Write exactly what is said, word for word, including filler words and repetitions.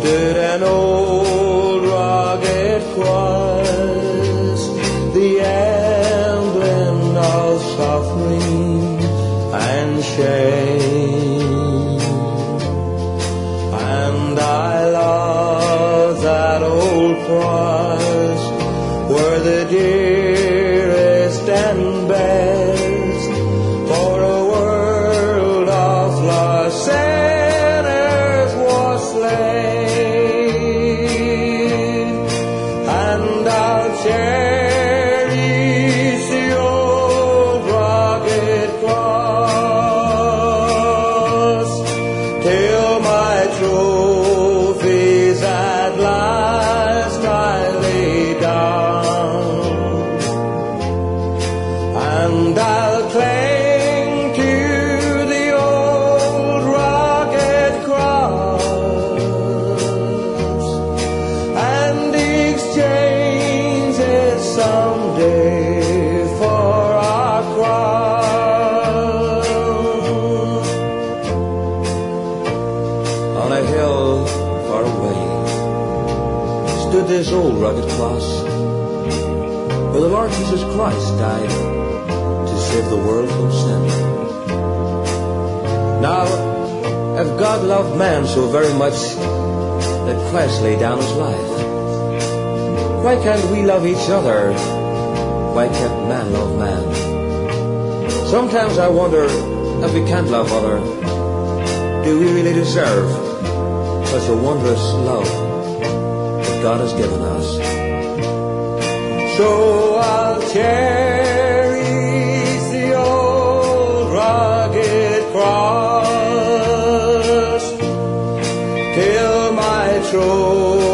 stood an old rugged cross, the emblem of suffering and shame. And I love that old cross, were the dearest and best for a world of lost sinners was slain. And I'll cherish the old rugged cross till my trophies at last I lay down. And I'll cling to the old rugged cross and exchange it someday for our crown. On a hill far away stood this old rugged cross, where the Lord Jesus Christ died to save the world from sin. Now, if God loved man so very much that Christ laid down his life, why can't we love each other? Why can't man love man? Sometimes I wonder if we can't love other, do we really deserve such a wondrous love that God has given us? So I'll cherish the old rugged cross till my trophy